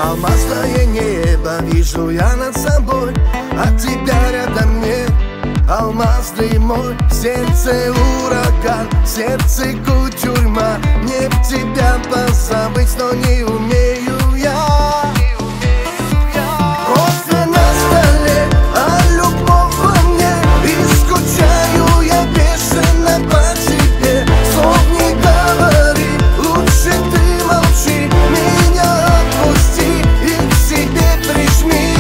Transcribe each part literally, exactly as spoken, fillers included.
Алмазное небо вижу я над собой, а тебя рядом нет. Алмазный мой, в сердце ураган, в сердце кутюрьма. Мне б тебя позабыть, но не умею я. Кофе на столе, а любовь во мне, и скучаю я бешено по тебе. Слов не говори, лучше ты молчи, меня отпусти и к себе прижми.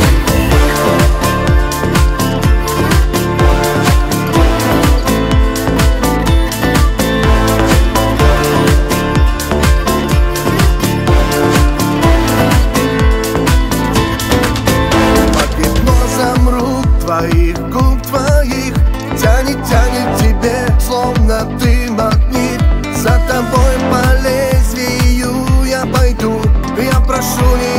Твоих губ твоих тянет, тянет тебе, словно ты магнит. За тобой по лезвию я пойду, я прошу не